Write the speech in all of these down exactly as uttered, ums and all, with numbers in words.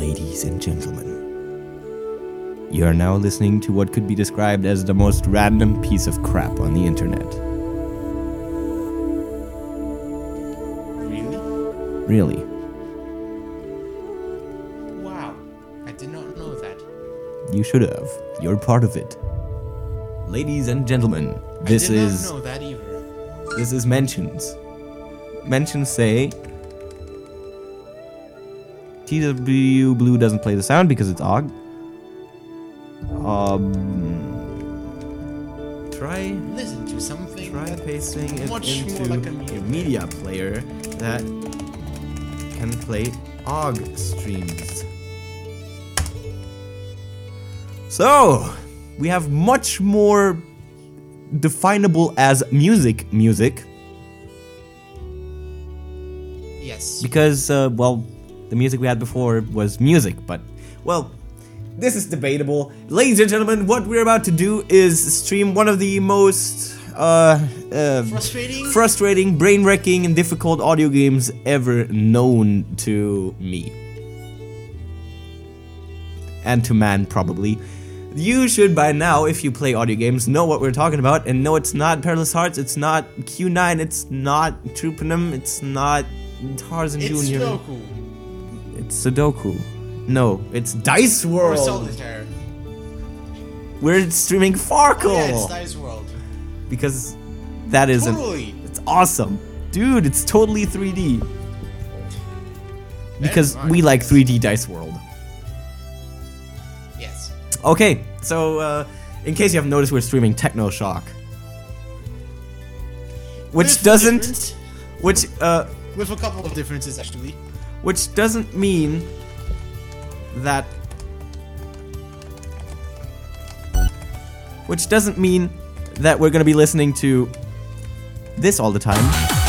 Ladies and gentlemen, you are now listening to what could be described as the most random piece of crap on the internet. Really? Really. Wow, I did not know that. You should have. You're part of it. Ladies and gentlemen, this I did is not know that either. this is mentions. Mentions say T W Blue doesn't play the sound because it's O G. Um, try Listen to something. try pasting it much into more like a a media media player that can play O G streams. So we have much more definable as music music Yes. because uh, well, the music we had before was music, but well, this is debatable. Ladies and gentlemen, what we're about to do is stream one of the most uh, uh, Frustrating? frustrating, brain-wrecking, and difficult audio games ever known to me. And to man, probably. You should by now, if you play audio games, know what we're talking about, and know it's not Perilous Hearts, it's not Q nine, it's not Troopinum, it's not Tarzan It's Junior Sudoku. It's Sudoku. No, it's Dice World. Or Solitaire. We're streaming Farkle. Yeah, it's Dice World. Because that is an, Totally. it's awesome. Dude, it's totally three D. Because Very we much, like yes. three D Dice World. Yes. Okay, so uh, in case you haven't noticed, we're streaming Techno Shock. Which With a doesn't, difference- which uh, With a couple of differences, actually. which doesn't mean that, which doesn't mean that we're gonna be listening to this all the time.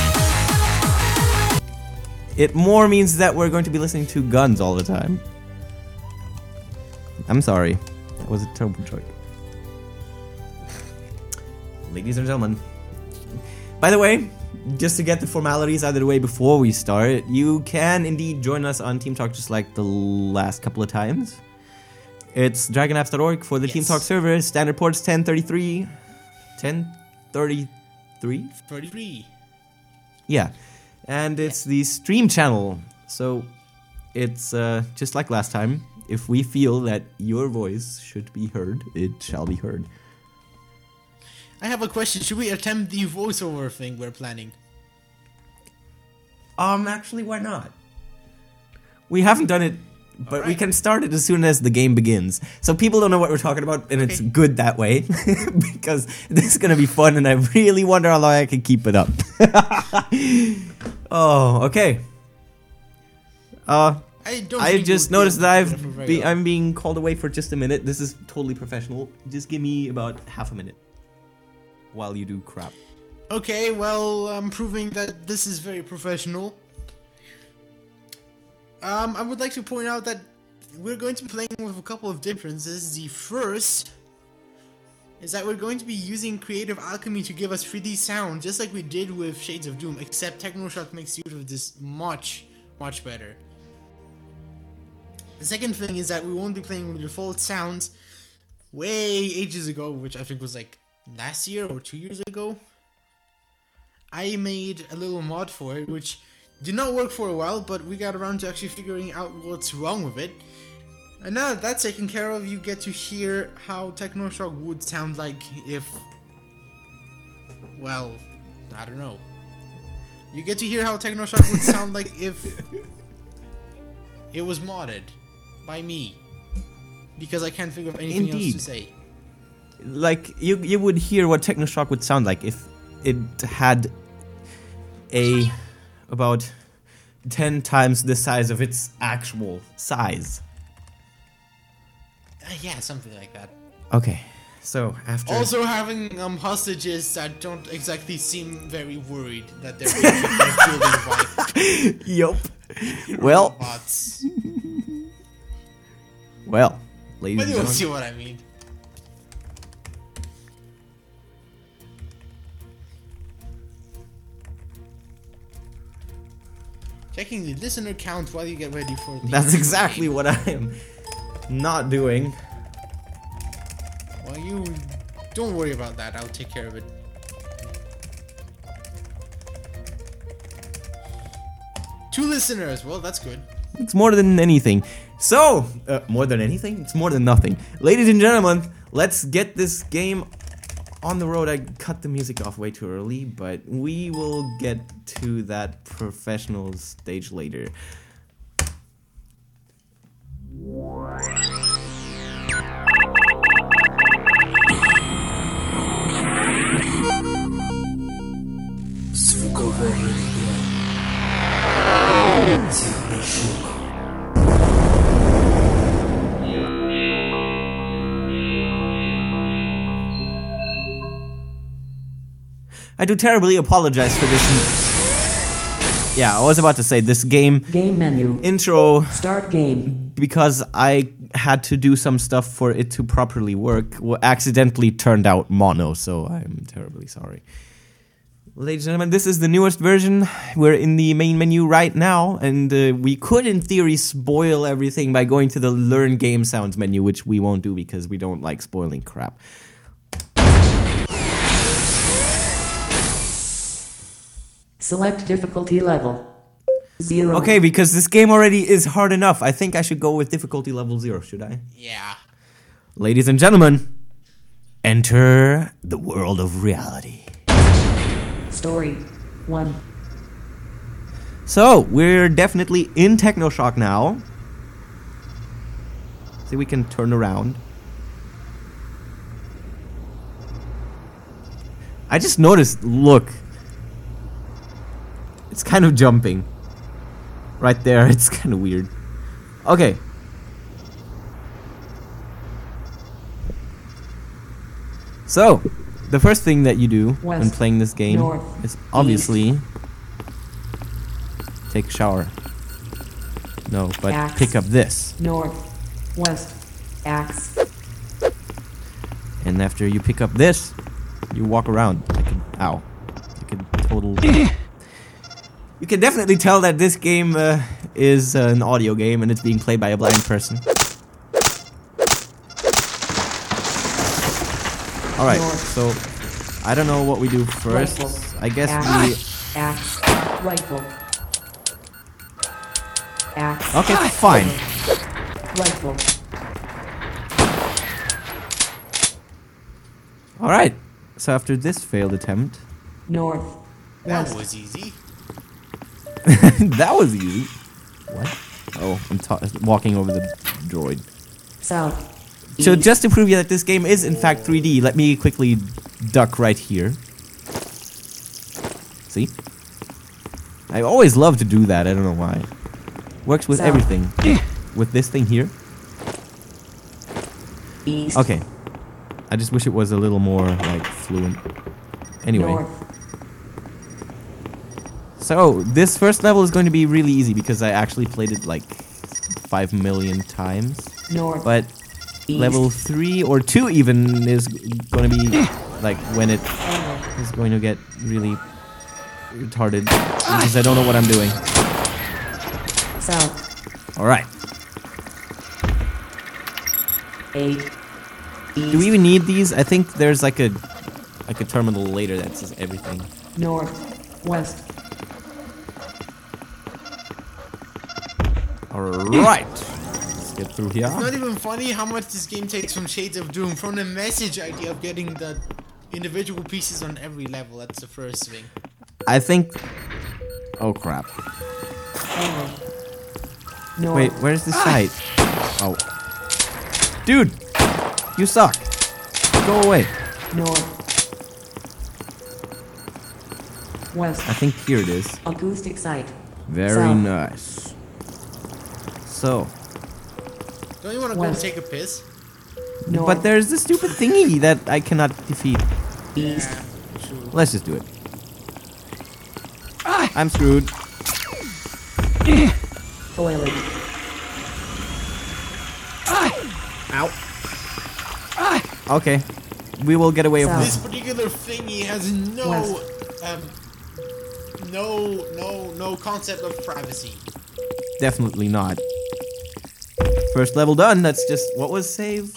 It more means that we're going to be listening to guns all the time. I'm sorry, that was a terrible joke. Ladies and gentlemen, by the way, just to get the formalities out of the way before we start, you can indeed join us on Team Talk just like the last couple of times. It's dragonapps dot org for the Yes. Team Talk server. Standard port's ten thirty-three. ten thirty-three? thirty-three. Yeah. And it's the stream channel. So it's uh, just like last time. If we feel that your voice should be heard, it shall be heard. I have a question. Should we attempt the voiceover thing we're planning? Um, actually, why not? We haven't done it, but we Alright. can start it as soon as the game begins. So people don't know what we're talking about, and it's Okay. good that way, because this is gonna be fun, and I really wonder how long I can keep it up. Oh, okay. Uh, I don't. I think just we'll be noticed able that to do I've for very be, long. I'm being called away for just a minute. This is totally professional. Just give me about half a minute while you do crap. Okay, well, I'm proving that this is very professional. Um, I would like to point out that we're going to be playing with a couple of differences. The first is that we're going to be using Creative Alchemy to give us three D sound, just like we did with Shades of Doom, except TechnoShock makes use of this much, much better. The second thing is that we won't be playing with default sounds way ages ago, which I think was like last year or two years ago. I made a little mod for it, which did not work for a while, but we got around to actually figuring out what's wrong with it. And now that that's taken care of, you get to hear how TechnoShock would sound like if... Well, I don't know. You get to hear how TechnoShock would sound like if it was modded by me. Because I can't figure of anything Indeed. else to say. Like, you you would hear what TechnoShock would sound like if it had a about ten times the size of its actual size. Uh, yeah, something like that. Okay, so after Also having um hostages that don't exactly seem very worried that they're being killed by yup. Well, bots. well, ladies But and you'll gentlemen. see what I mean. checking the listener count while you get ready for the That's exactly what I am not doing. Well, you don't worry about that. I'll take care of it. Two listeners. Well, that's good. It's more than anything. So, uh, more than anything? It's more than nothing. Ladies and gentlemen, let's get this game on the road. I cut the music off way too early, but we will get to that professional stage later. Звуковое религия. Техношок. I do terribly apologize for this. Yeah, I was about to say this game Game menu. intro Start game. because I had to do some stuff for it to properly work. Well, accidentally turned out mono, so I'm terribly sorry. Ladies and gentlemen, this is the newest version. We're in the main menu right now, and uh, we could, in theory, spoil everything by going to the Learn Game Sounds menu, which we won't do because we don't like spoiling crap. Select difficulty level. Zero. Okay, because this game already is hard enough, I think I should go with difficulty level zero, should I? Yeah. Ladies and gentlemen, enter the world of reality. Story. One. So, we're definitely in Technoshock now. See, we can turn around. I just noticed, look. It's kind of jumping. Right there, it's kind of weird. Okay. So, the first thing that you do when West, playing this game north, is obviously take a shower. No, but Axe. pick up this. North. West. Axe. And after you pick up this, you walk around. I can, ow. I can total... You can definitely tell that this game uh, is uh, an audio game and it's being played by a blind person. Alright, so I don't know what we do first. Rifle. I guess Axe. Axe. Rifle. Axe. we... Okay, fine. Rifle. Alright, so after this failed attempt... North. That West. was easy. That was easy. What? Oh, I'm ta- walking over the droid. South. So East. just to prove you that this game is in fact three D, let me quickly duck right here. See? I always love to do that, I don't know why. Works with South. everything. With this thing here. East. Okay. I just wish it was a little more, like, fluent. Anyway. North. So, this first level is going to be really easy because I actually played it like five million times. North. But East. level three or two even is going to be like when it Angle. is going to get really retarded because I don't know what I'm doing. South. Alright. Eight. East. Do we even need these? I think there's like a like a terminal later that says everything. North. West. Alright. Let's get through here. It's not even funny how much this game takes from Shades of Doom, from the message idea of getting the individual pieces on every level. That's the first thing. I think... Oh crap. Angle. North. Wait, where's the site? Oh. Dude! You suck. Go away. North. West. I think here it is. Acoustic site. Very South. nice. So, Don't you want to go West. take a piss? North. but there's the stupid thingy that I cannot defeat. East. Yeah, true. Let's just do it. I'm screwed. Toilet. Ow. Okay. We will get away with South. This particular thingy has no West. um, no, no, no concept of privacy. Definitely not. First level done. That's just what was saved.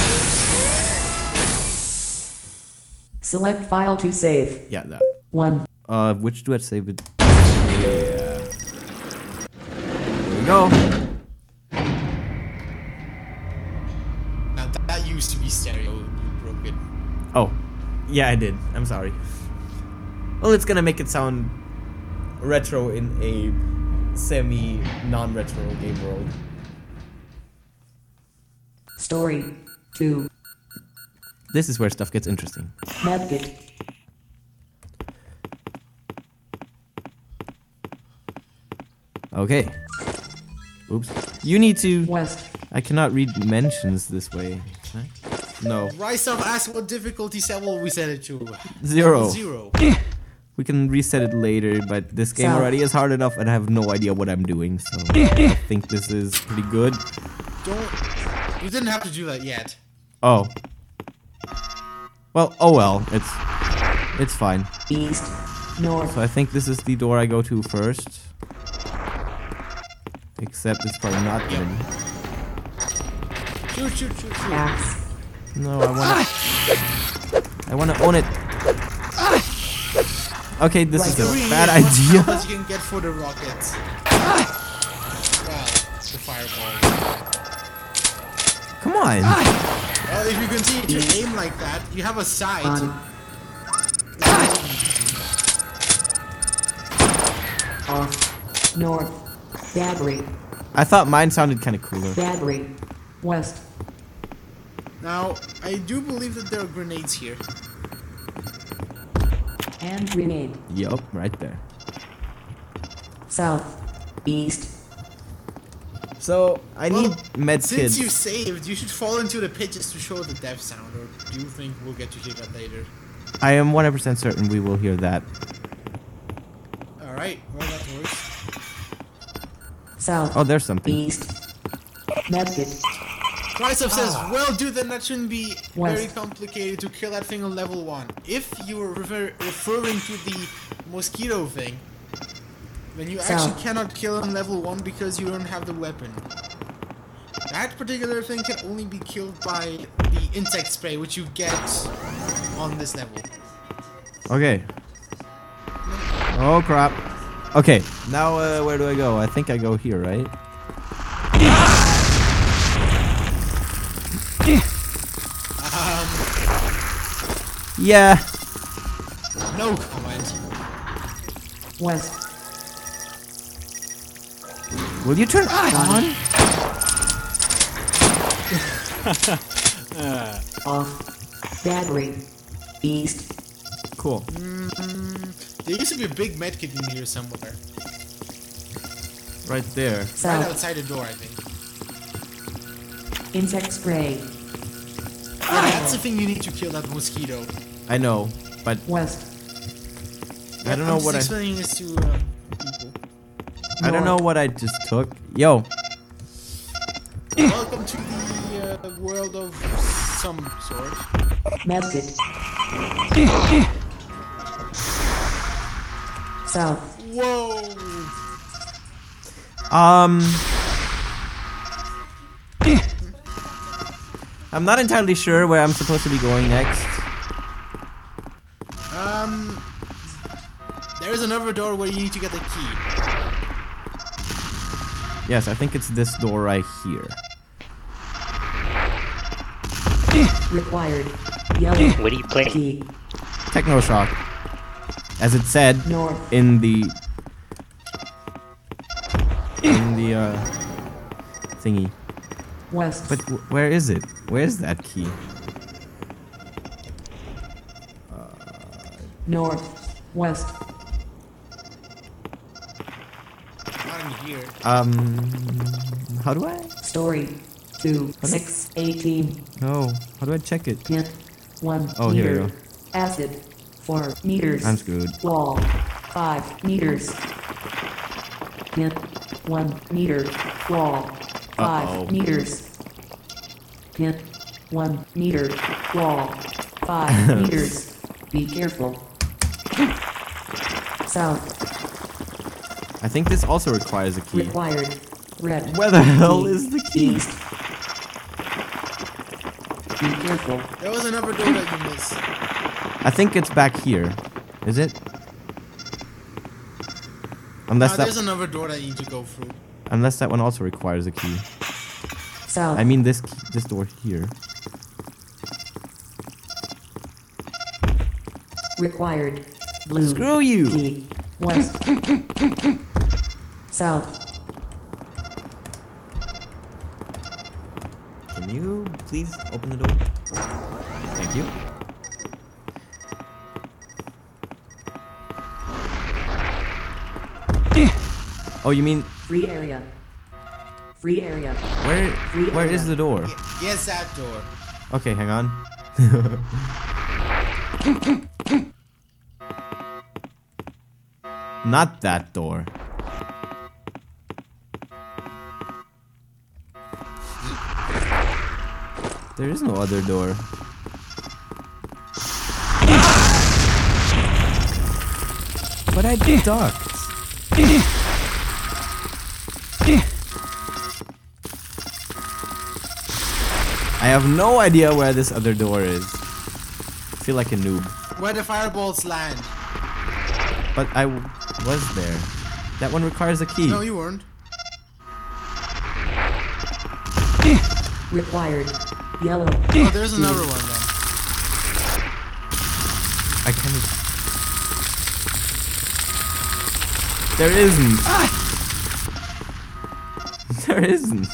Select file to save. Yeah, that. one. Uh, which do I save it? Yeah. There we go. Now that, that used to be stereo. You broke it. Oh, yeah, I did. I'm sorry. Well, it's gonna make it sound retro in a semi non-retro game world. Story two. This is where stuff gets interesting. Medkit. Okay. Oops. You need to. West. I cannot read mentions this way. Can I? No. Ryself asked what difficulty level we set it to. Zero. Zero. We can reset it later, but this game South. already is hard enough and I have no idea what I'm doing, so I think this is pretty good. Don't. You didn't have to do that yet. Oh. Well, oh well. It's it's fine. East. North. So I think this is the door I go to first. Except it's probably not good. Shoot, shoot, shoot, shoot. Axe. No, I wanna I wanna own it. Okay, this Right. is a Really bad as much idea. as you can get for the rockets. Well, the fireball. Come on. Well, if you continue to aim like that, you have a sight. On. Off. North. Battery. I thought mine sounded kind of cooler. Battery. West. Now, I do believe that there are grenades here. And grenade. Yup, right there. South. East. So I need Well, med Since kits. you saved, you should fall into the pit just to show the death sound, or do you think we'll get to hear that later? I am one hundred percent certain we will hear that. Alright, well that works. South. Oh, there's something. East. Medkit. Krysov says, well dude, then that shouldn't be very West. complicated to kill that thing on level one. If you were refer referring to the mosquito thing, then you actually South. cannot kill on level one because you don't have the weapon. That particular thing can only be killed by the insect spray, which you get on this level. Okay. Oh crap. Okay, now uh, where do I go? I think I go here, right? Um, Yeah. no comment. West. Will you turn it on? Off. Battery. East. Cool. There used to be a big medkit in here somewhere. Right there. Right South. outside the door, I think. Insect spray. Yeah, that's the thing you need to kill that mosquito. I know, but West. I don't know I'm what I. just explaining this to um, people. I don't know what I just took. Yo. Welcome to the uh, world of some sort. Medkit. South. Whoa! Um. I'm not entirely sure where I'm supposed to be going next. Um, there is another door where you need to get the key. Yes, I think it's this door right here. Required. Yellow. What are you playing? Key. Technoshock. As it said North. in the in the uh thingy. West. But w- where is it? Where's that key? North. West. Not in here. Um, how do I? Story. Two. Six. Eighteen. No, how do I check it? Hint. One. Oh, here we meter. go. Acid. Four meters. I'm screwed. Wall. Five meters. Hint. One meter. Wall. Five Uh-oh. meters. Hint. One meter. Wall. Five meters. Be careful. South. I think this also requires a key. Required. Red. Where the hell Key. is the key? East. Be careful. There was another door that you missed. I think it's back here. Is it? Unless Ah, that there's another door that you need to go through. unless that one also requires a key. South. I mean this key, this door here. Required. Blue. Screw you. Key. West. South. Can you please open the door? Thank you. Oh, you mean Free area. Free area. where? Free Where is area. the door? Yes, that door. Okay, hang on. Not that door. There is no other door. But I ducked. I have no idea where this other door is. I feel like a noob. Where the fireballs land. But I w- was there. That one requires a key. No, you weren't. Required. Yellow. Oh, there's another one then. I kind of. There isn't. There isn't.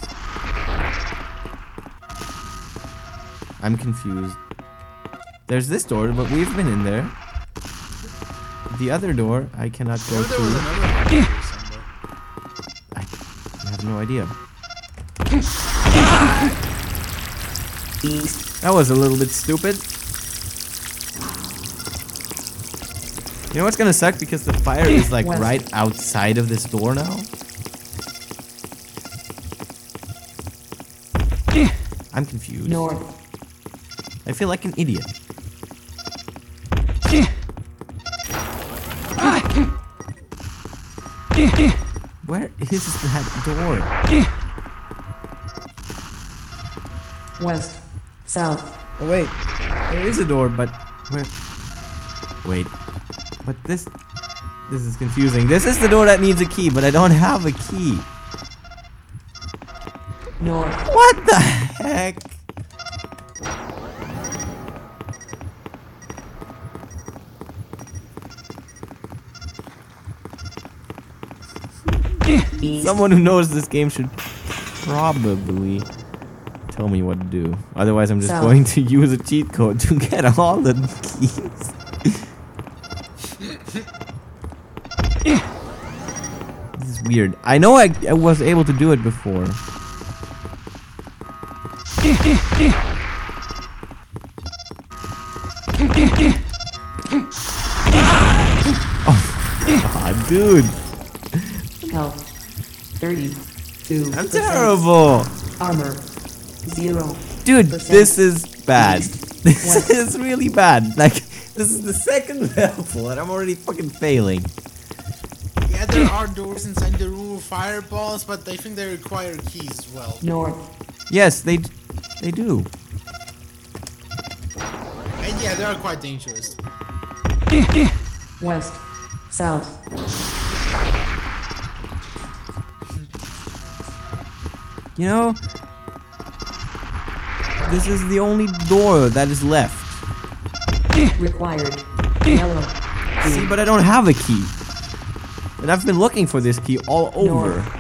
I'm confused. There's this door, but we've been in there. The other door, I cannot go Oh, there was through. another one here somewhere. I have no idea. East. That was a little bit stupid. You know what's gonna suck? Because the fire is like West. right outside of this door now. I'm confused. North. I feel like an idiot. Where is that door? West. South. Oh wait, there is a door, but where? Wait, but this, this is confusing. This is the door that needs a key, but I don't have a key. North. What the heck? East. Someone who knows this game should probably tell me what to do. Otherwise, I'm just South. going to use a cheat code to get all the keys. This is weird. I know I, I was able to do it before. Oh, God, dude. Health. thirty-two. I'm terrible. Armor. Zero. Dude, Percent. this is bad. East. This West. is really bad. Like, this is the second level and I'm already fucking failing. Yeah, there are doors inside the room with fireballs, but I think they require keys as well. North. Yes, they d- they do. And yeah, they are quite dangerous. West. South. You know, this is the only door that is left. Required. Yellow. See, but I don't have a key. And I've been looking for this key all over. North.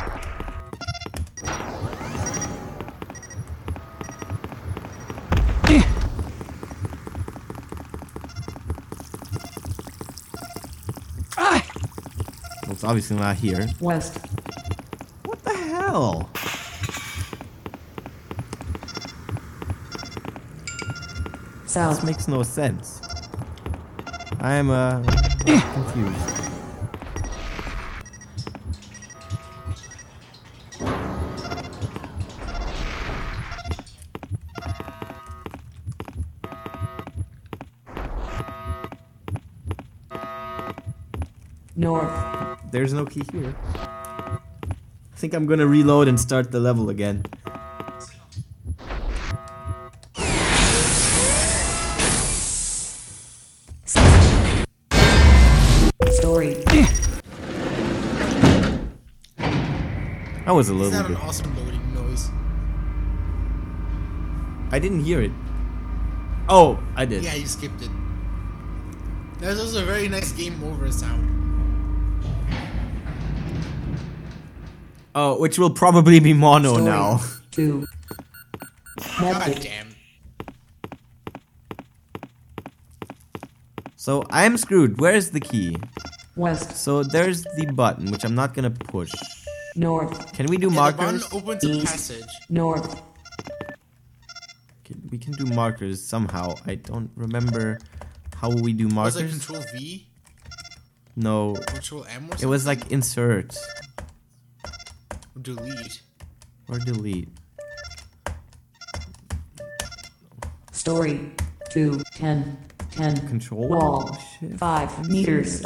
Well, it's obviously not here. West. What the hell? This South. makes no sense. I am uh confused. North. there's no key here. I think I'm gonna reload and start the level again. Story. That was a Is little that an bit. awesome loading noise? I didn't hear it. Oh, I did. Yeah, you skipped it. That was a very nice game over sound. Oh, which will probably be mono Story. now. Two. God Method. damn. So I'm screwed. Where's the key? West. So there's the button, which I'm not gonna push. North. Can we do Yeah, the button markers? opens a East. passage. North. Can- We can do markers somehow. I don't remember how we do Was it markers. Control V? No, Control M or it something? was like insert Delete. or delete. Story. Two. Ten. Ten. Control. Wall. Shift. Five meters.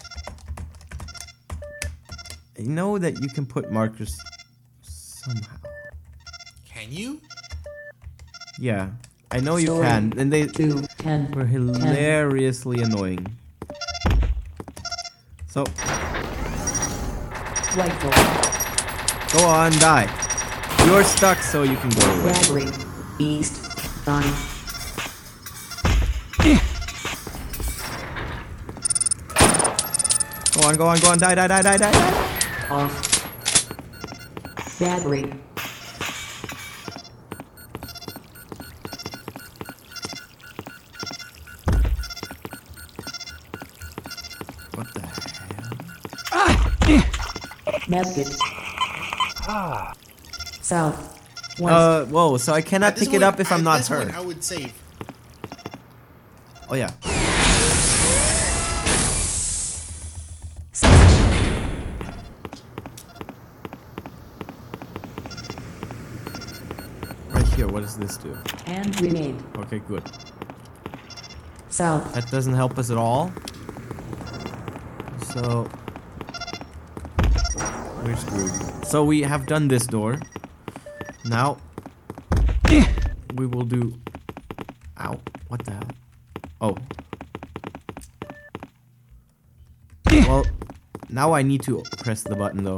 I know that you can put markers somehow. Can you? Yeah, I know you Story. can, and they Two. Ten. were hilariously annoying. So Rifle. go on, die. You're stuck, so you can go away. Battery. East. Nine. Go on, go on, go on, die, die, die, die, die, die. Off. Battery. What the hell? Method. South. West. Uh, whoa, so I cannot At this pick it point- up if I'm at not this point, hurt. I would save. Oh yeah. Right here, what does this do? And grenade. Okay, good. South. That doesn't help us at all. So we're screwed. So we have done this door. Now we will do. Ow! What the hell? Oh. Well, now I need to press the button though.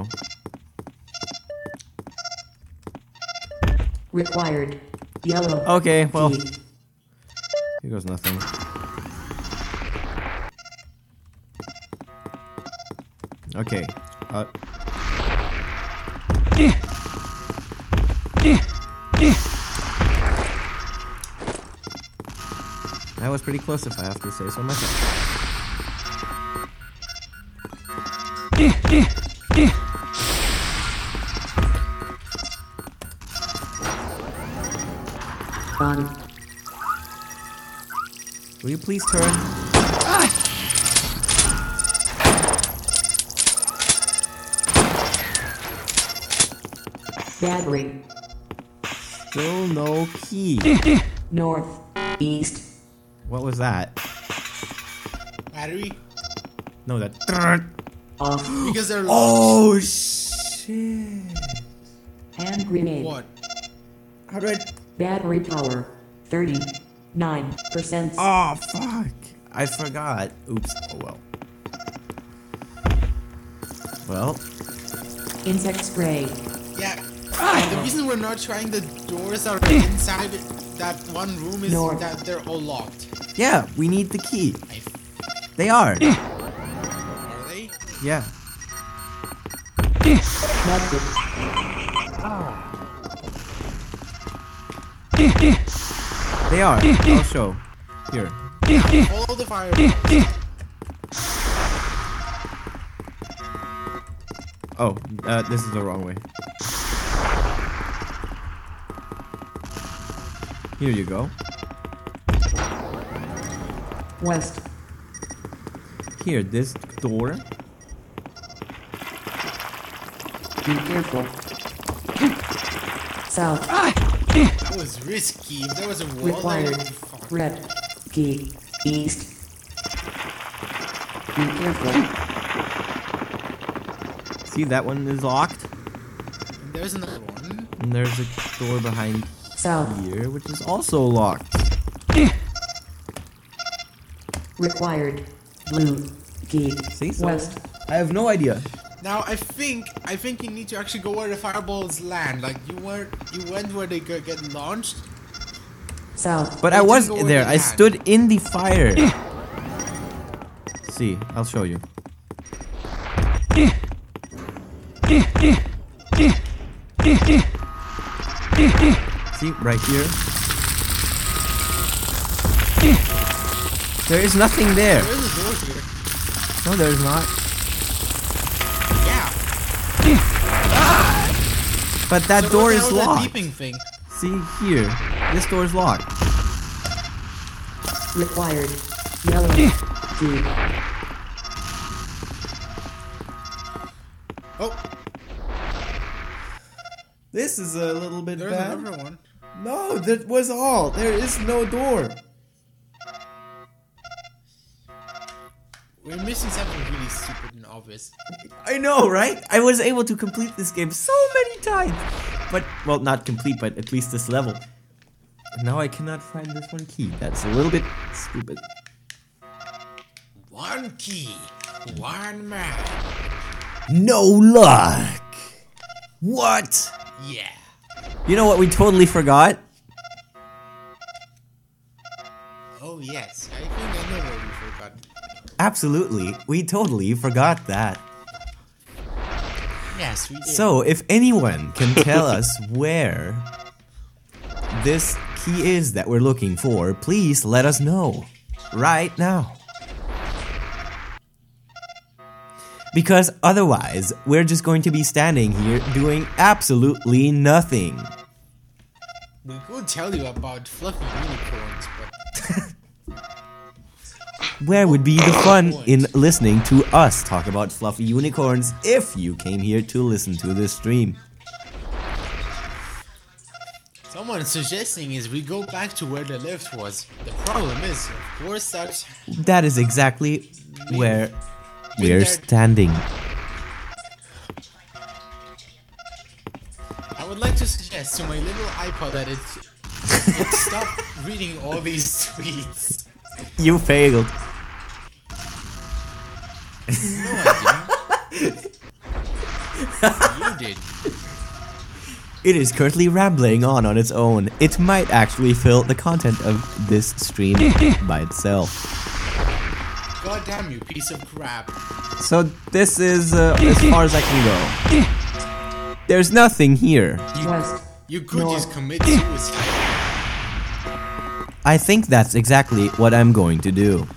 Required. Yellow. Okay, well, Key. here goes nothing. Okay. Uh. That was pretty close, if I have to say so myself. Run. Will you please turn? Battery. Still no key. North. East. What was that? Battery? No, that. Off. Because they're Oh shit! Hand grenade. what? How do I? Battery power. thirty-nine percent. Oh fuck! I forgot. Oops. Oh well. Well, Insect spray. Yeah. The reason we're not trying the doors that are inside that one room is North. that they're all locked. yeah, we need the key. I f- They are. Are they? Yeah. Method. They are. I'll show. Here. Follow the fire. Oh, uh, this is the wrong way. Here you go. West. Here, this door. Be careful. South. That was risky. If there was a wall there, Required. that'd be fucked. Red. Key. East. Be careful. See, that one is locked. And there's another one. And there's a door behind South. here, which is also locked. Required. Blue. Gate. See, so West. I have no idea. Now I think I think you need to actually go where the fireballs land. Like you were, you went where they go- get launched. South. But You I didn't was go where there. they I land. stood in the fire. See, I'll show you. See, right here. There is nothing there. There's a door here. No, there's not. Yeah. But that So door what the is hell that locked. beeping thing. See here. This door is locked. Required. Yellow. Gate. Oh, This is a little bit there's another one. No, that was all. There is no door. We're missing something really stupid and obvious. I know, right? I was able to complete this game so many times. But, well, not complete, but at least this level. And now I cannot find this one key. That's a little bit stupid. One key, one man. No luck. What? Yeah. You know what we totally forgot? Oh yes, I think I know what we forgot. Absolutely. We totally forgot that. Yes, we did. So, if anyone can tell us where this key is that we're looking for, please let us know. Right now. Because otherwise, we're just going to be standing here doing absolutely nothing. we could tell you about fluffy unicorns, but Where would be the fun in listening to us talk about fluffy unicorns if you came here to listen to this stream? someone's suggesting is we go back to where the lift was. The problem is, of course, that's That is exactly where Been we're there. standing. I would like to suggest to my little iPod that it, it stop reading all these tweets. You failed. No, I didn't. You did. It is currently rambling on on its own. It might actually fill the content of this stream by itself. God damn you, piece of crap. So this is uh, as far as I can go. There's nothing here. You, West. you could North. just commit suicide. I think that's exactly what I'm going to do.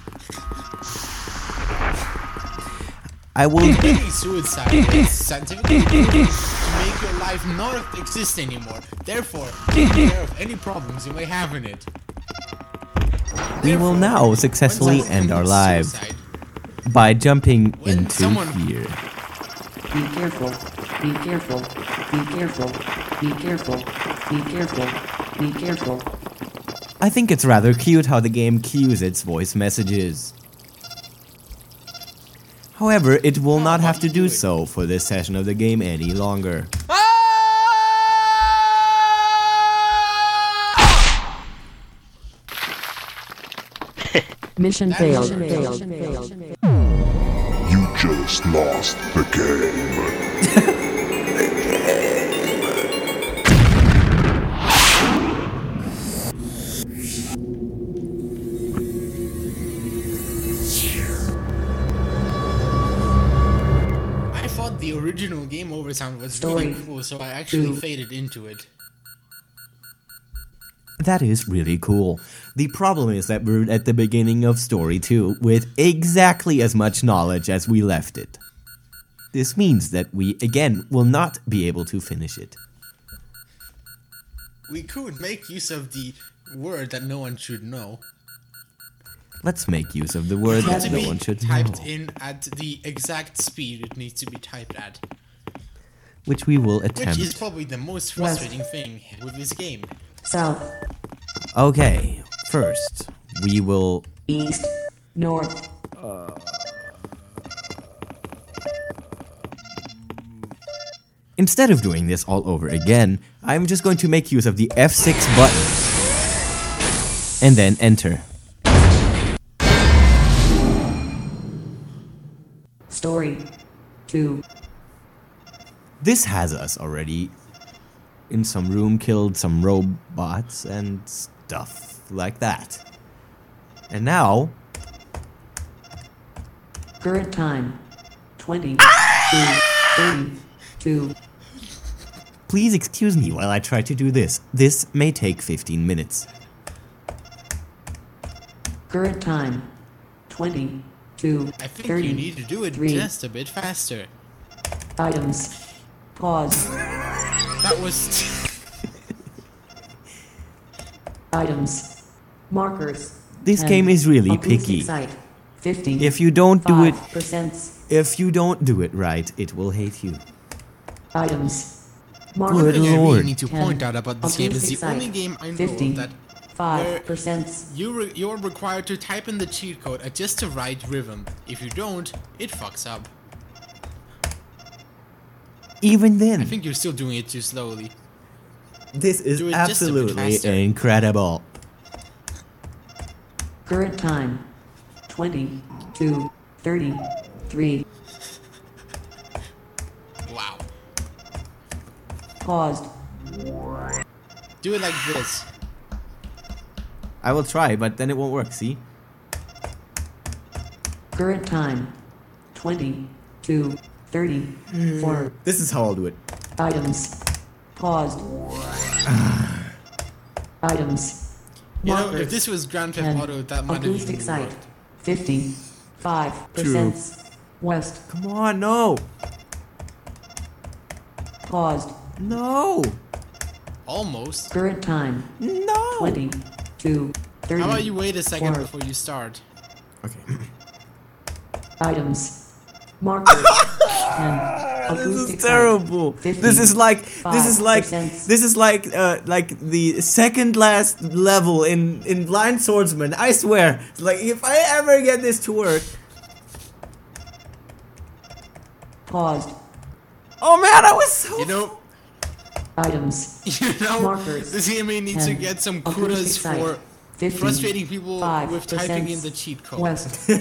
I will. Committing suicide is scientifically proven to make your life not exist anymore. Therefore, take care of any problems you may have in it. We will Therefore, now when successfully someone end our commits lives suicide, by jumping When into someone- here. Be careful. Be careful. Be careful. Be careful. Be careful. Be careful. I think it's rather cute how the game cues its voice messages. However, it will How not about have to you do do it? so for this session of the game any longer. Mission That failed. mission Failed. failed. Failed. You just lost the game. I thought the original game over sound was really Story. cool, so I actually Two. faded into it. That is really cool. The problem is that we're at the beginning of story two with exactly as much knowledge as we left it. This means that we, again, will not be able to finish it. We could make use of the word that no one should know. Let's make use of the word Not that to no be one should typed know, in at the exact speed it needs to be typed at. which we will Which attempt. is probably the most frustrating thing with this game. South. Okay, first, we will... East. North. Instead of doing this all over again, I'm just going to make use of the F six button. And then enter. Story two. This has us already in some room, killed some robots and stuff like that. And now... Current time twenty-two thirty-two. Please excuse me while I try to do this. This may take fifteen minutes. Current time twenty-two I think thirty. you need to do it three. just a bit faster. Items. Pause. That was... Items. Markers. This ten. game is really Acoustic picky. site. fifty. If you don't do it, percent. if you don't do it right, it will hate you. Items. Good One Markers. thing I really lord. need to ten. point out about this game is the Acoustic site. only game I know fifty. that Five percent. you re you're required to type in the cheat code at just the right rhythm. If you don't, it fucks up. Even I then, think you're still doing it too slowly. this is do it just a bit absolutely faster. incredible. Current time twenty-two thirty-three. Wow. Paused. Do it like this. I will try, but then it won't work, see? Current time twenty-two thirty-four. This is how I'll do it. Items. Paused. Items. You know, Markers. if this was Grand Theft ten. Auto, that might have Acoustic even site. worked. fifty-five percent. West. Come on, no! Paused. No! Almost. Current time No! twenty-two thirty. How about you wait a second Four. before you start? Okay. Items. Markers. ten. This Acoustic is site. terrible. fifty. This is like this is like percent. this is like uh like the second last level in in Blind Swordsman. I swear. Like if I ever get this to work. Paused. Oh man, I was so You know, Items. you know, Markers. this game may need to ten. get some Acoustic kudos site. for fifty. frustrating people Five with typing in percent. the cheat code. West.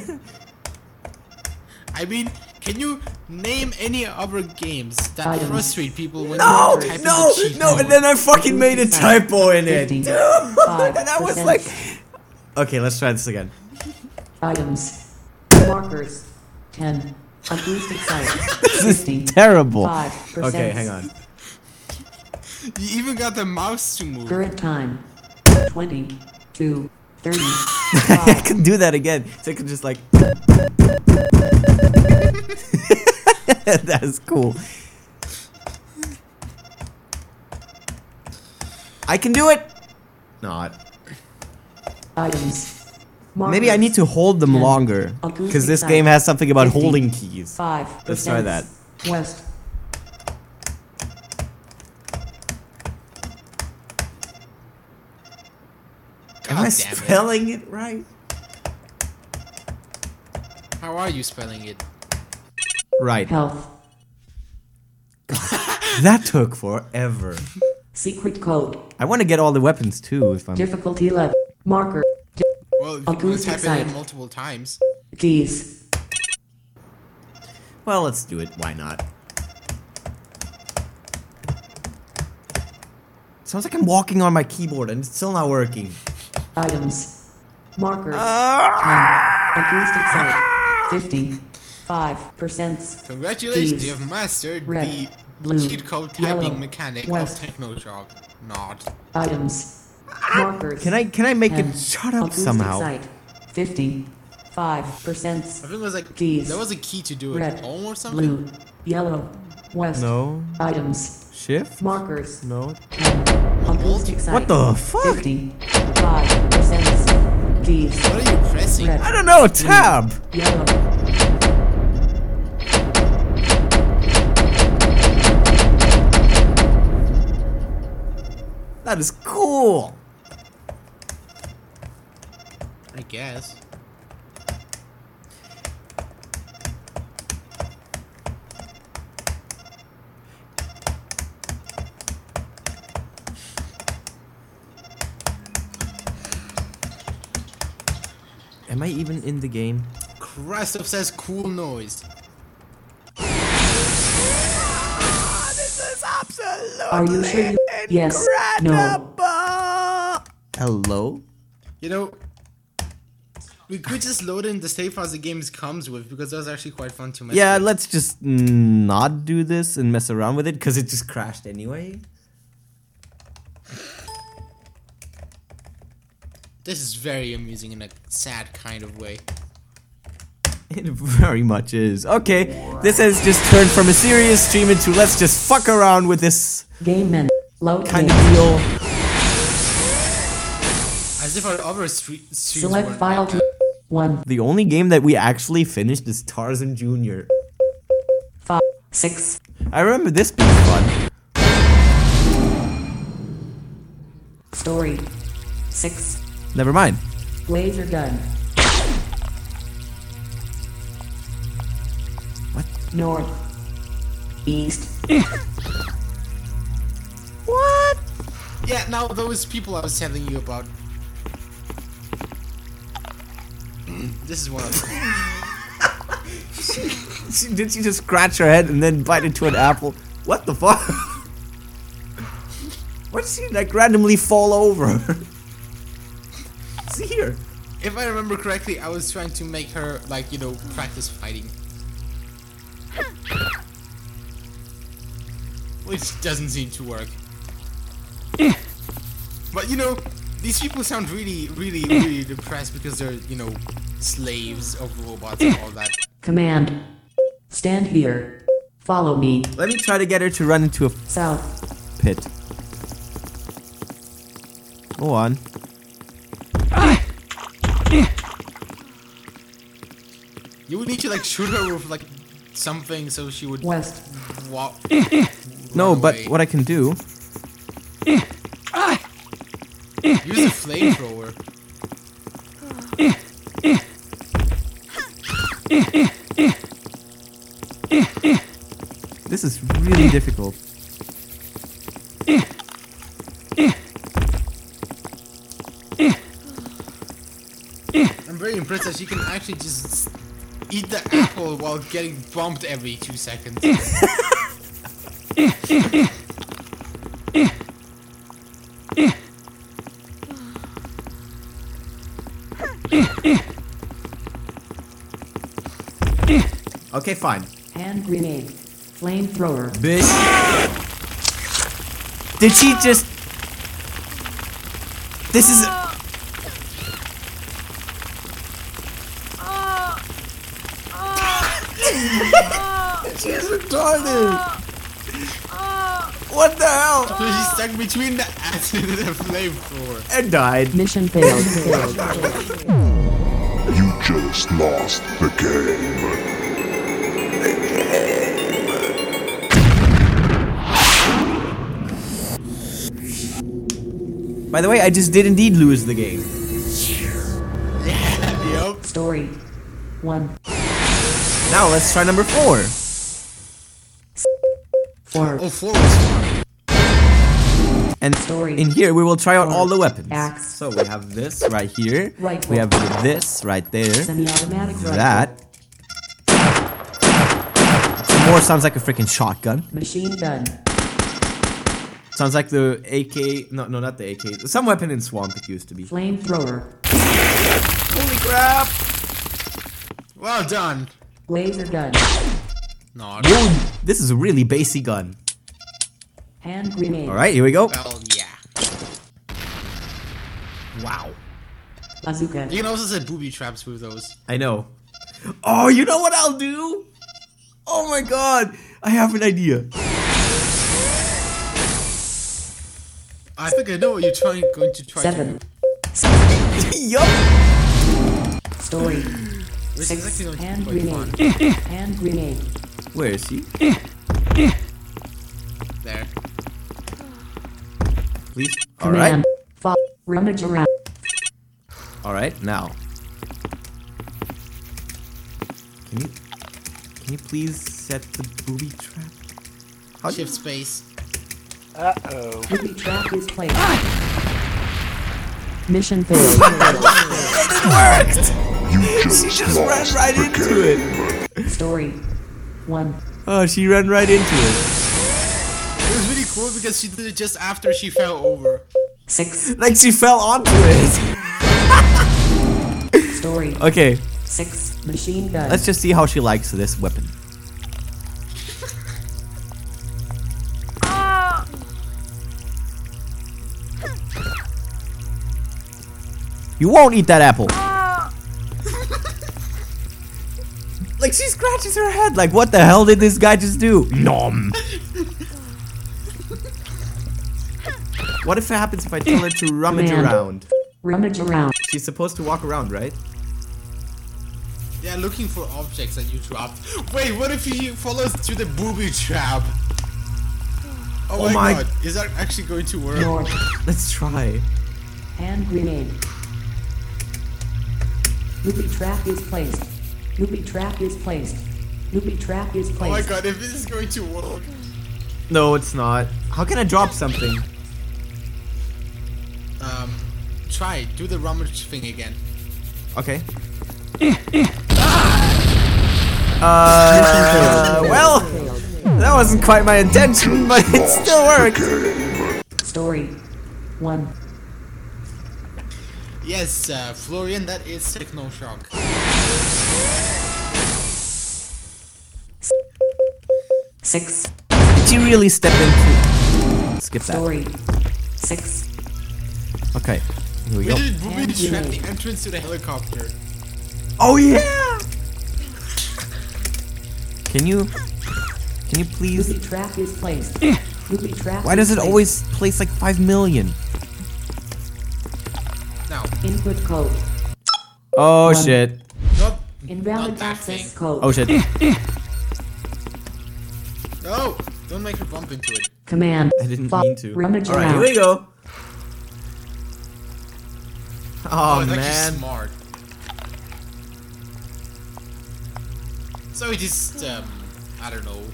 I mean, can you name any other games that Items. frustrate people when No, you type no, in the cheat no, code? and then I fucking made a typo in it. fifty. Dude, and I was Five like, percent. okay, let's try this again. Items. Markers. ten. Acoustic site. fifty. Terrible. five percent. Okay, hang on. You even got the mouse to move. Current time twenty-two I thirty-five. can do that again. So I can just like. That's cool. I can do it. Not. Items. Maybe I need to hold them ten. longer Acoustic because this site. game has something about fifty. holding keys. Five. Let's try that. West. God Am I damn it. spelling it right? How are you spelling it? Right. Health. That took forever. Secret code. I want to get all the weapons too. If I'm. Difficulty level. Marker. Di- Well, if you want to Acoustic type it in site. multiple times. keys. Well, let's do it. Why not? Sounds like I'm walking on my keyboard and it's still not working. Items. Markers. Ah! ten. Acoustic site. fifty-five percent. Congratulations, Keys. you have mastered Red, the blue, cheat code yellow, typing mechanic west. of TechnoShock. Not. Items. Markers. Can I can I make ten. it shut up Acoustic somehow? site. fifty-five percent. I think it was like Keys. there was a key to do it. Red, Home or something. blue, yellow, west. No. Items. Shift? Markers. No. ten. Acoustic site. What the fuck? fifty-five percent. Keys. What are you pressing? Red, I don't know. Tab. yellow. That is cool. I guess. Am I even in the game? Christoph says cool noise. This is absolutely Are you sure you- Yes, no. incredible. Hello? You know, we could just load in the save files the games comes with because those are actually quite fun to mess Yeah, with. let's just not do this and mess around with it because it just crashed anyway. This is very amusing in a sad kind of way. It very much is. Okay, this has just turned from a serious stream into let's just fuck around with this Game men. Load kind game. of deal. As if our other street streams Select weren't file like to that. one, The only game that we actually finished is Tarzan Junior five, six, I remember this being fun. story, six, Never mind. laser gun. What? North, east, What? Yeah, now those people I was telling you about. This is one of them. She, did she just scratch her head and then bite into an apple? What the fuck? Why did she like randomly fall over? See here. If I remember correctly, I was trying to make her, like, you know, practice fighting. Which doesn't seem to work. But, you know, these people sound really, really, really depressed because they're, you know, slaves of robots and all that. command. Stand here. Follow me. Let me try to get her to run into a South, pit. Go on. You would need to, like, shoot her with, like, something so she would west, walk. No, run but away. what I can do. Use a flamethrower. This is really difficult. I'm very impressed that she can actually just eat the apple while getting bumped every two seconds. Okay, fine. hand grenade, flamethrower, Bitch. Did she just... This is... She's retarded. What the hell? So she's stuck between the acid and the flamethrower. And died. mission failed, failed. You just lost the game. By the way, I just did indeed lose the game. Yup. Story, one, Now let's try number four. four, Oh, four was fun. And Story. in here we will try out all the weapons. Axe. So we have this right here. Rifle. We have this right there. semi-automatic rifle, That. More sounds like a freaking shotgun. machine gun, Sounds like the A K. No, no, not the A K. Some weapon in Swamp it used to be. flamethrower, Holy crap! Well done. laser gun, No. Dude, this is a really bassy gun. hand grenade, Alright, here we go. Well, yeah. Wow. bazooka, You can also set booby traps with those. I know. Oh, you know what I'll do? Oh my god! I have an idea. I think I know what you're trying, going to try seven, to Yup! story, do. Which is six, actually going to hand be quite fun. grenade, hand grenade, Where is he? There. Please. Alright. command, fall, rummage around, Alright, now. Can you can you please set the booby trap? How do you, Shift space. booby trap is placed, mission failed, it worked! You just, She just ran lost right the into game. it. Story. One. Oh, she ran right into it. It was really cool because she did it just after she fell over. Six. Like she fell onto it. Story. Okay, Six. Machine gun. let's just see how she likes this weapon. You won't eat that apple. Like she scratches her head. Like what the hell did this guy just do? Nom. What if it happens if I tell her to rummage Man. around? Rummage around. She's supposed to walk around, right? Yeah, looking for objects that you dropped. Wait, what if he follows to the booby trap? Oh, Oh my, my- god, is that actually going to work? North. Let's try. Hand grenade. Loopy trap is placed. Loopy trap is placed. Loopy trap is Oh my placed. god, if this is going to work. No, it's not. How can I drop something? Um, try, do the rummage thing again. Okay. Uh, well, that wasn't quite my intention, but it still worked. Story. One. Yes, uh, Florian, that is Techno Shock. Six. Did she really step into? Skip that. Story. Six. Okay, here we We go. did booby And trap grenade. the entrance to the helicopter. Oh yeah! Can you? Can you please? Loopy trap is placed. Loopy trap. Why is does it placed. always place like five million? Now, Input code. Oh One. shit! not, Invalid not that access thing. code. Oh shit! No, don't make her bump into it. Command. I didn't Fo- mean to. Rummage All right, around. here we go. Oh, Oh it's man! actually smart. So we just, um, I don't know.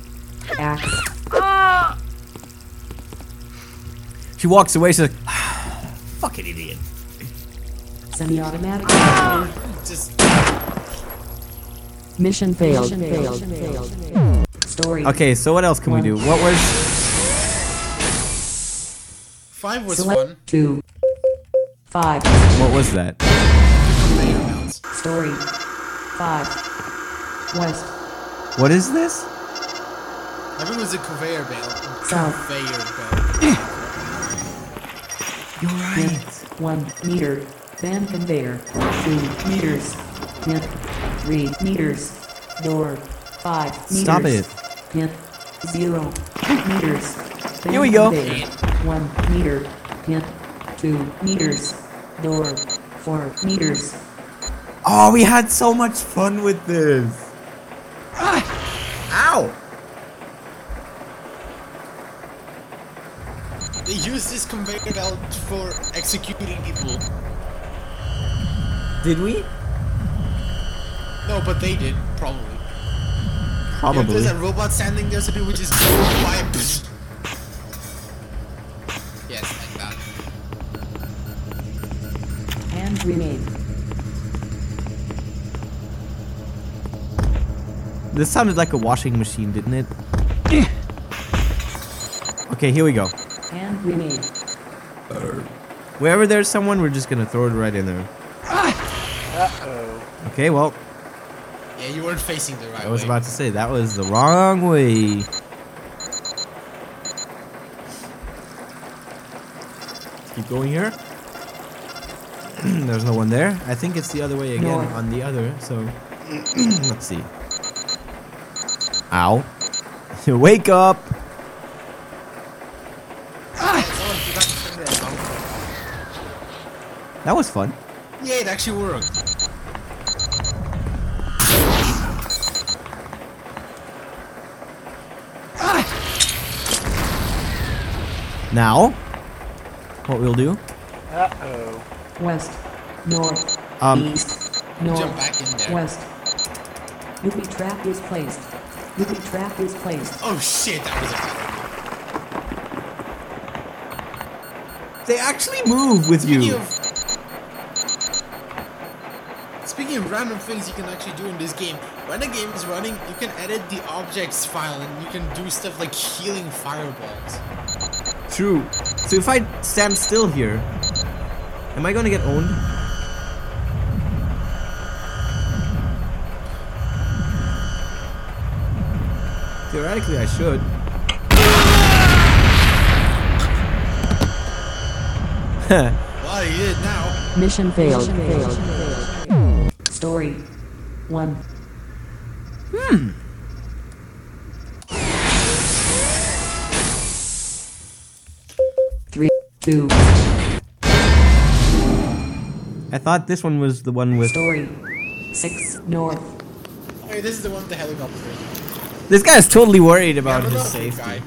Axe. She walks away. She's like, "Fucking idiot." Semi-automatic. Just, Mission failed. Failed. Failed. Story. Okay, so what else can we do? What was? five was Select fun. two. Five. What was that? Conveyor belts. Story. Five. West. What is this? I think it was a conveyor belt. South. Conveyor belt. You're right. One meter. Van conveyor. Two meters. Hint. Three meters. Door. Five meters. Stop it. Hint. Zero meters. Van Here we go. conveyor. One meter. Hint. Two meters. Door. Four meters. Oh, we had so much fun with this. Ow! They used this conveyor belt for executing people. Did we? No, but they did, probably. Yeah, Probably. there's a robot standing there, so people just go by. Yes, like that. Hand grenade. This sounded like a washing machine, didn't it? Okay, here we go. Hand grenade. Wherever there's someone, we're just gonna throw it right in there. Uh-oh. Okay, well, Yeah, you weren't facing the right I was way. about to say that was the wrong way. Keep going here. There's no one there. I think it's the other way again North. on the other, so let's see. Ow. Wake up! Yeah, someone forgot to turn their alarm. That was fun. Yeah, it actually worked. Now, what we'll do, Uh-oh. West. North. um, East. North. Jump back in there. West. Loopy trap is placed. Loopy trap is placed. Oh shit, that was a bad idea. they actually move with Speaking you. of, speaking of random things you can actually do in this game, when a game is running, you can edit the objects file and you can do stuff like healing fireballs. True. So if I stand still here, am I gonna get owned? Theoretically, I should. Well, you did now. Mission failed. Mission failed. Story one. Hmm. Three, two. I thought this one was the one with. Story six north. Okay, this is the one with the helicopter. This guy is totally worried about Yeah, but his not the safety. guy.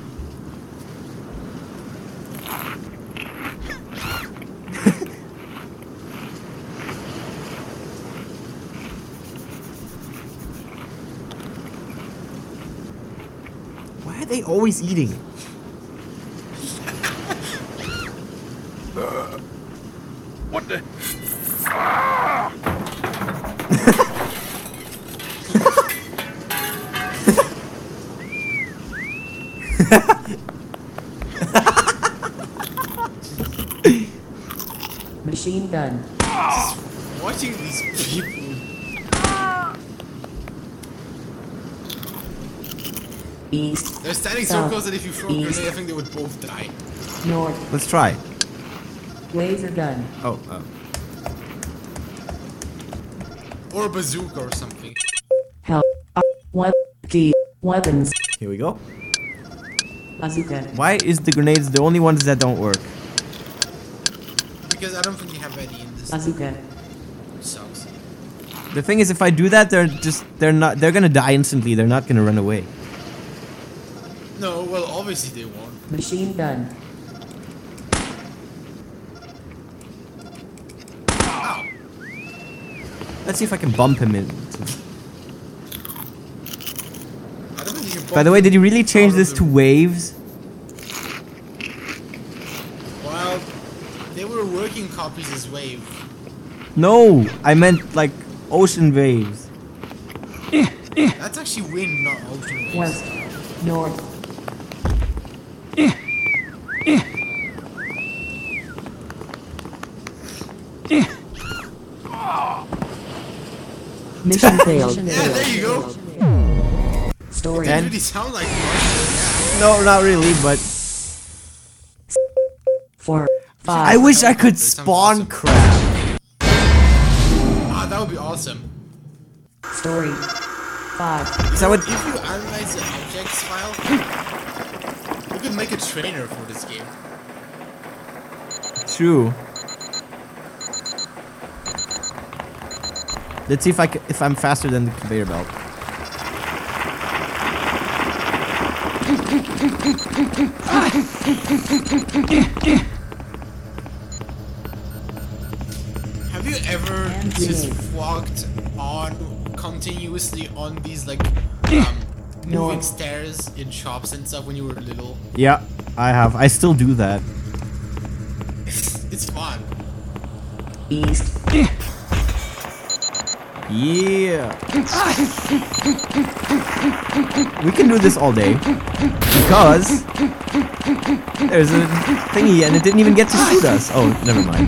Why are they always eating? What the? Machine gun. Watching these people. East. They're standing so South. close that if you throw a East. grenade, I think they would both die. North. Let's try. Laser gun. Oh, oh. Or a bazooka or something. Help. Uh, what? Key. Weapons. Here we go. Bazooka. Why is the grenades the only ones that don't work? Because I don't think you have any in this. Bazooka. Which sucks. The thing is, if I do that, they're just they're not they're gonna die instantly. They're not gonna run away. No, well, obviously they won't. Machine gun. Ow! Let's see if I can bump him in. I don't think you can By the way, did you really change out of this the- to waves? Well, they were working copies as wave. No, I meant like ocean waves. That's actually wind, not ocean waves. West. North. Mission failed. Yeah, there you go. Story. They And- really sound like Martians, No, not really, but Four. Five. I wish I could That sounds spawn awesome. crab. yeah. Ah, that would be awesome. Story. Five. Is that what? If you analyze the objects file, you could make a trainer for this game. True. Let's see if I c if I'm faster than the conveyor belt. Have you ever And just grenade. walked on continuously on these like um, moving No. stairs in shops and stuff when you were little? Yeah, I have. I still do that. It's fun. East. Yeah. We can do this all day because there's a thingy and it didn't even get to shoot us. Oh, never mind.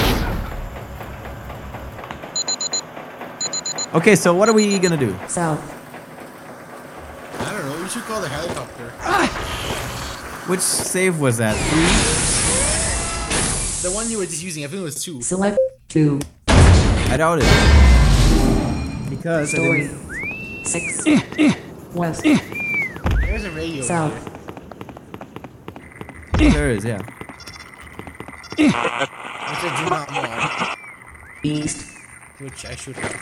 Okay, so what are we gonna do? South. I don't know. You should call the helicopter. Which save was that? Three? The one you were just using. I think it was two. Select two. I doubt it. Because I Story. didn't- Six. West. There's a radio. South. there is, yeah. Here, which I do not mod, East. which I should have.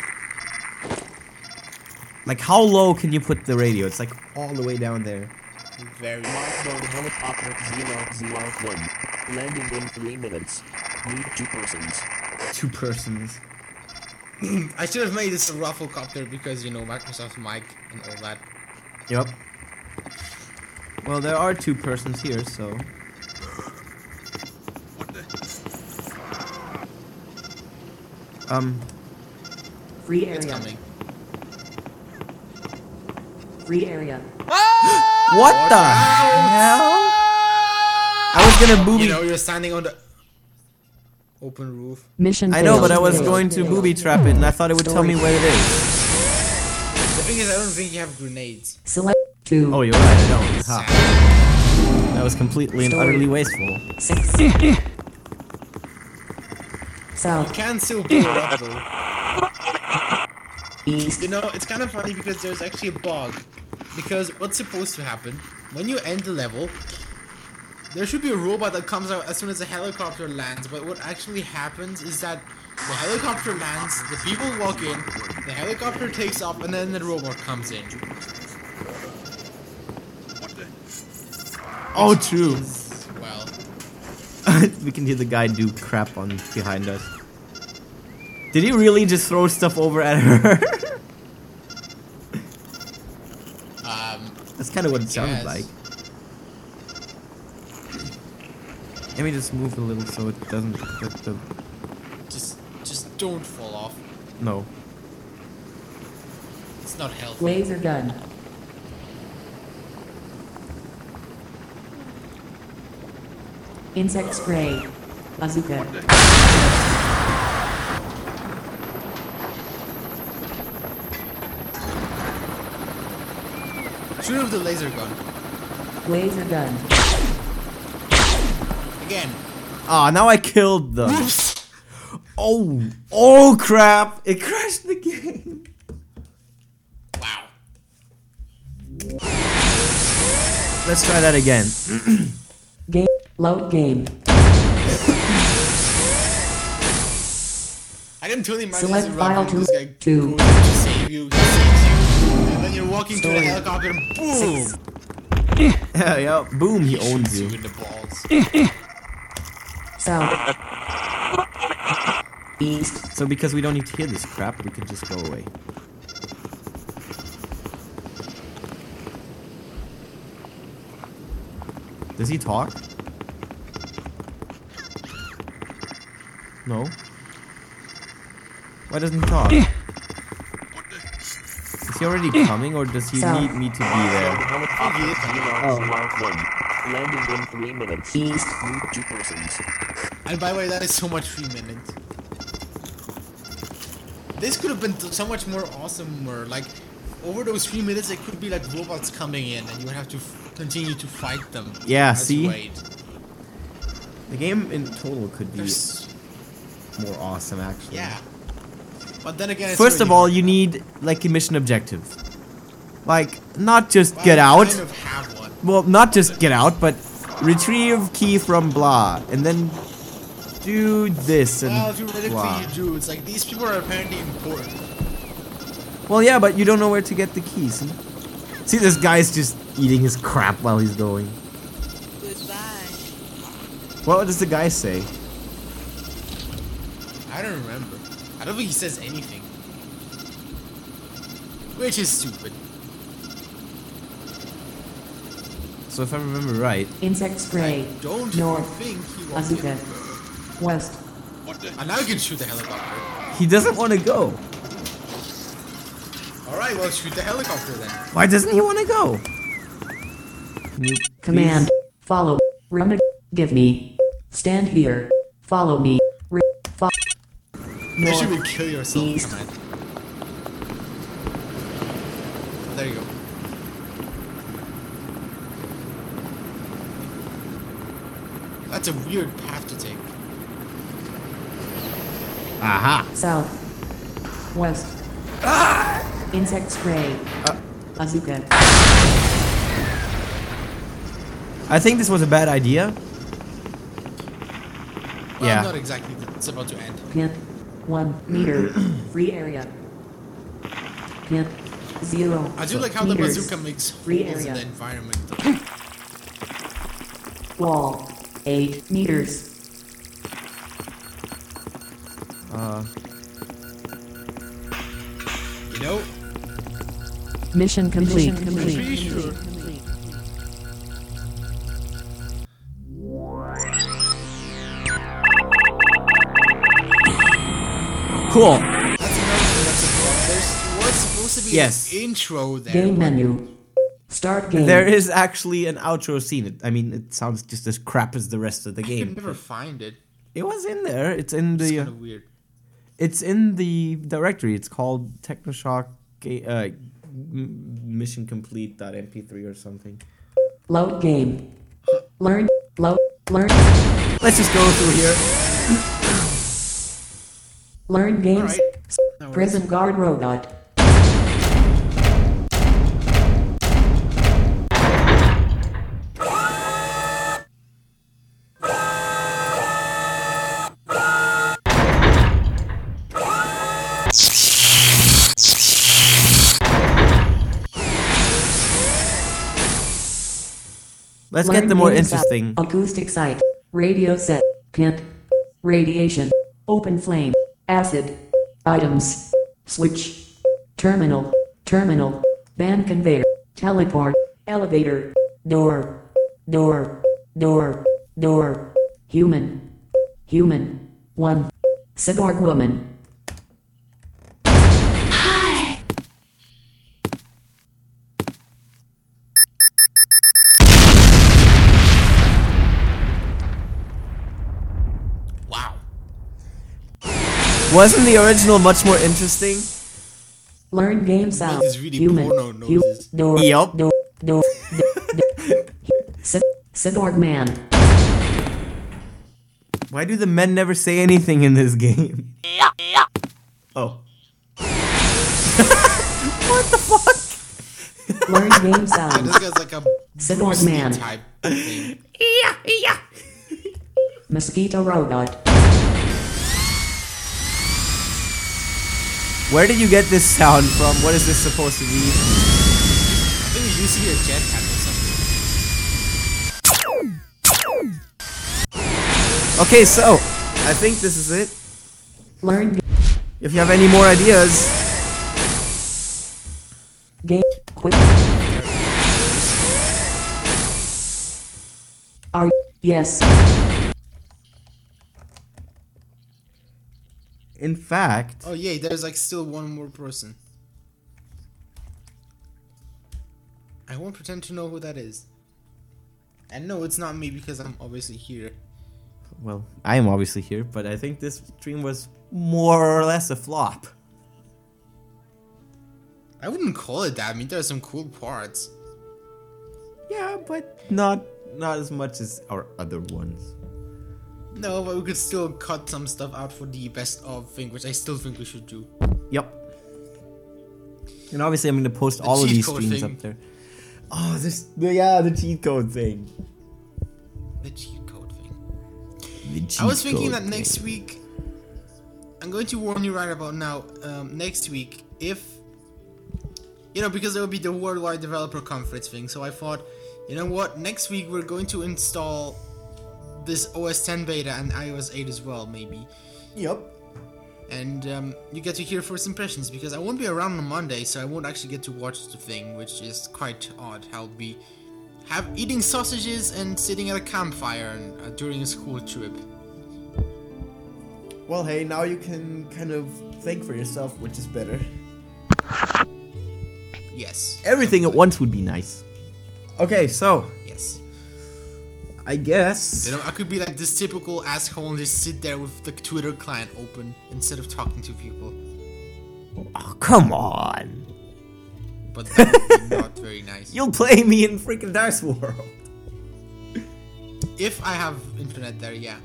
Like, how low can you put the radio? It's like all the way down there. Very. Mode helicopter zero zero one. Landing in three minutes. Need two persons. Two persons. I should have made this a Rufflecopter because you know Microsoft mic and all that. Yep. Well, there are two persons here, so. Um. Free It's area. coming. Free area. What the hell? I was gonna booby. You know, you're standing on the open roof. Mission I know, failed. but I was Failed. going to Failed. booby trap it, and I thought it would tell me where it is. The thing is, I don't think you have grenades. Select two. Oh, you're right. I don't. Ha. Sad. That was completely and Story. utterly wasteful. Six. South. You can still blow it up though. East. You know, it's kind of funny because there's actually a bug. Because what's supposed to happen, when you end the level, there should be a robot that comes out as soon as the helicopter lands, but what actually happens is that the helicopter lands, the people walk in, the helicopter takes off, and then the robot comes in. Oh, true. Is, well, We can hear the guy do crap on behind us. Did he really just throw stuff over at her? um, That's kind of what it sounded Yes. like. Let me just move a little so it doesn't. The, the, just, just don't fall off. no. It's not healthy. Laser gun. Insect spray. Bazooka. Shoot with the laser gun. Laser gun. Again. Ah, now I killed them. Oops. Oh, oh crap! It crashed the game. Wow. Let's try that again. Game. Load game. I can totally imagine Select this file run, to this guy two. goes to save you, he saves you, and then you're walking to the Story. helicopter and boom! Six. Yeah, yeah. Boom! He owns Shoots you. in the balls. South. East. So because we don't need to hear this crap, we can just go away. Does he talk? No. Why doesn't he talk? Is he already coming, or does he South. need me to be there? Helicopter Oh. zero zero one. Landing in three minutes. East. Move two persons. And by the way, that is so much three minutes. This could have been so much more awesomer. Like, over those three minutes, it could be like robots coming in, and you would have to f- continue to fight them. Yeah, as you see? wait. The game in total could be There's, more awesome, actually. yeah. But then again, it's First really of all, hard. you need like a mission objective. Like, not just Well, get you out. Kind of have one. Well, not just get out, but retrieve key from blah, and then do this and Well, theoretically blah. you do. It's like these people are apparently important. Well, yeah, but you don't know where to get the keys. See, see this guy's just eating his crap while he's going. Goodbye. What does the guy say? I don't remember. I don't think he says anything. Which is stupid. So if I remember right, Insect spray. Don't North. think he wants to. Bazooka. West. And now you can shoot the helicopter. he doesn't want to go. Alright, well, shoot the helicopter then. Why doesn't he want to go? Can you Command. please- Follow. Run. Give me. Stand here. Follow me. Re- fo- You should North. be kill yourself, East. command. There you go. That's a weird path to take. Aha! South. West. Insect spray. Bazooka. I think this was a bad idea. Well, Yeah. not exactly. It's about to end. Pin. One meter. Free area. Pin. Zero. I do like how the meters. bazooka makes Free holes in area. the environment. Wall. Eight meters. Uh, You know, Mission complete. I'm pretty sure. cool. That's another thing that's Yes. intro there. Game but- menu. Start game. There is actually an outro scene. It- I mean, it sounds just as crap as the rest of the I game. can never find it. It was in there. It's in It's the. kind of weird. It's in the directory. It's called Technoshock ga- uh, m- Mission Complete dot M P three or something. Load game. Learn. Load. Learn. Let's just go through here. Learn games. Alright. No worries. Prison guard robot. Let's Learn get the more games app. interesting. Acoustic site. Radio set. Pimp. Radiation. Open flame. Acid. Items. Switch. Terminal. Terminal. Band conveyor. Teleport. Elevator. Door. Door. Door. Door. Human. Human. One. Cyborg woman. Wow. Wasn't the original much more interesting? Learn game sound. These really Human. porno Hu- noses. door. Yup. Door. Door. door- door- Cy- Cyborg man. Why do the men never say anything in this game? Oh. What the fuck? Learn game Yeah, sound. this guy's like a Cyborg Bruce Lee man. type thing. Mosquito robot. Where did you get this sound from? What is this supposed to be? I think it used to be a jetpack or something. Okay, so I think this is it. Learn If you have any more ideas, game. Quick. Are yes. in fact, Oh yeah, there's like still one more person. I won't pretend to know who that is. And no, it's not me because I'm obviously here. well, I am obviously here, but I think this stream was more or less a flop. I wouldn't call it that. I mean, there are some cool parts. Yeah, but not not as much as our other ones. No, but we could still cut some stuff out for the best of thing, which I still think we should do. Yep. And obviously, I'm going to post The all of cheat these code streams thing. up there. Oh, this yeah, the cheat code thing. The cheat code thing. The cheat I was thinking code that thing. next week, I'm going to warn you right about now. Um, next week, if you know, because there will be the worldwide developer conference thing, so I thought, you know what? Next week we're going to install this O S ten beta and i O S eight as well, maybe. Yep. And um, you get to hear first impressions because I won't be around on Monday, so I won't actually get to watch the thing, which is quite odd. I'll be have eating sausages and sitting at a campfire and, uh, during a school trip. Well, hey, now you can kind of think for yourself, which is better. Yes. Everything at once would be nice. Okay, so Yes. I guess. You know, I could be like this typical asshole and just sit there with the Twitter client open instead of talking to people. Oh, come on. But that would be not very nice. You'll play me in freaking Dice World. If I have internet there, yeah.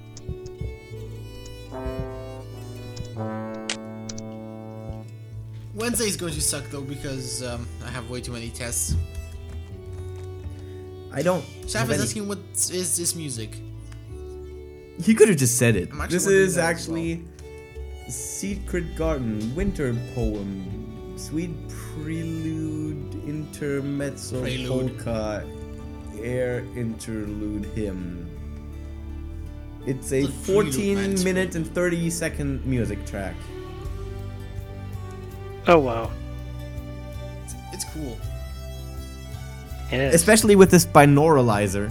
Wednesday is going to suck though because um, I have way too many tests. I don't. Shaf have is any- asking what is this music? You could have just said it. I'm actually This wondering is that as actually Secret Garden Winter Poem, Sweet Prelude, Intermezzo, Prelude. Polka, Air Interlude Hymn. It's a The prelude, man, fourteen it's minute and thirty second music track. Oh wow. It's cool. It is. Especially with this binauralizer.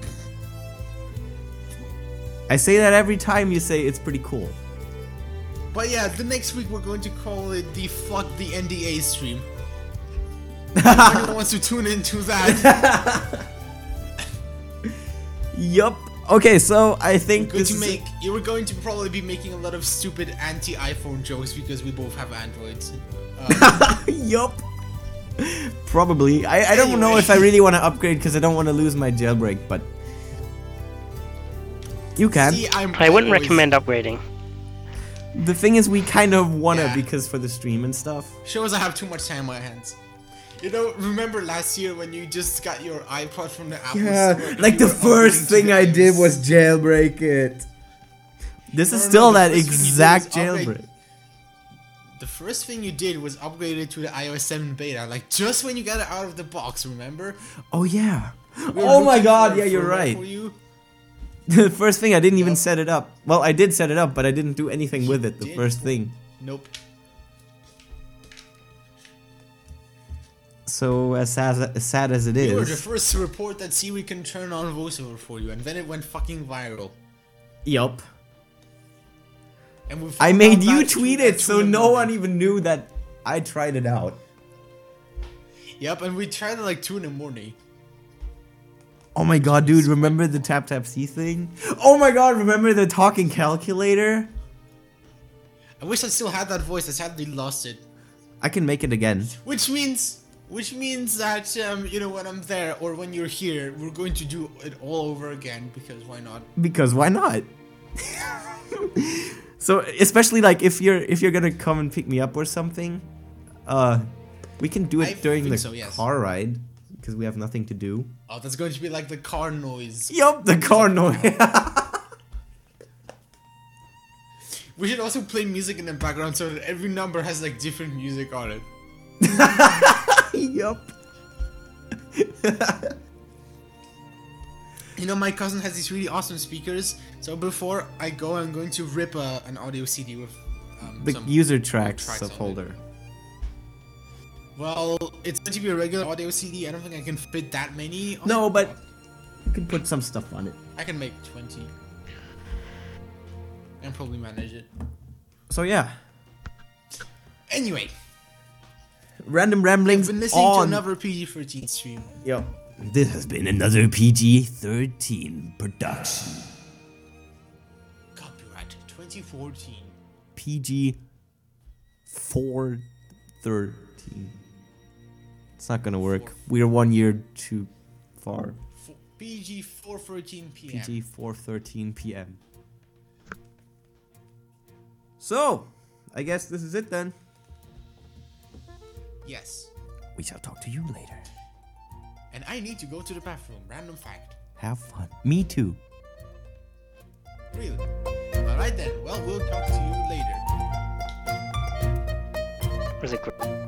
I say that every time you say it's pretty cool. But yeah, the next week we're going to call it the Fuck the N D A stream. If anyone wants to tune into that, Yup. Okay, so I think going this to is make you were going to probably be making a lot of stupid anti-iPhone jokes because we both have Androids. Um, yup. Probably. I, I don't know if I really want to upgrade because I don't want to lose my jailbreak, but you can. see, I'm, I wouldn't always- recommend upgrading. The thing is, we kind of wanna Yeah. because for the stream and stuff. Shows I have too much time on my hands. You know, remember last year when you just got your iPod from the Apple Store? and like you the were first upgrading thing to I the did iOS? was jailbreak it. This No, is no, still the that first thing you did exact was upgrade- jailbreak. The first thing you did was upgrade it to the iOS seven beta, like just when you got it out of the box, remember? Oh yeah. We were Oh my looking god, for- yeah, you're for- right. for you. The first thing I didn't even Yup. set it up. Well, I did set it up, but I didn't do anything with it. The did? first thing. Nope. So as sad as, sad as it You were the is. first to report that Siri can turn on voiceover for you, and then it went fucking viral. Yup. And we I found made out you that tweet two- at it, two so in the no morning. one even knew that I tried it out. Yep, and we tried it like two in the morning. Oh my god, dude, remember the tap tap C thing? Oh my god, remember the talking calculator? I wish I still had that voice. I sadly lost it. I can make it again. Which means, which means that um, you know, when I'm there or when you're here, we're going to do it all over again because why not? Because why not? So especially like if you're if you're gonna come and pick me up or something, uh, we can do it I during think the so, yes. car ride because we have nothing to do. Oh, that's going to be like the car noise. Yup, the car noise. We should also play music in the background so that every number has like different music on it. Yup. You know, my cousin has these really awesome speakers. So before I go, I'm going to rip a, an audio C D with um, The some user tracks tracks on it. subfolder. Well, it's going to be a regular audio C D. I don't think I can fit that many. On No, it, but you can put some stuff on it. I can make twenty. And probably manage it. So yeah, Anyway, random I've ramblings been listening to on. another P G thirteen stream. Yo, this has been another P G thirteen production. Copyright twenty fourteen. P G four thirteen. It's not gonna work. We're one year too far. F- P G four thirteen P P M. G four thirteen P M. So, I guess this is it then. Yes. We shall talk to you later. And I need to go to the bathroom. Random fact. Have fun. Me too. Really? Alright then. Well, we'll talk to you later. Was it great?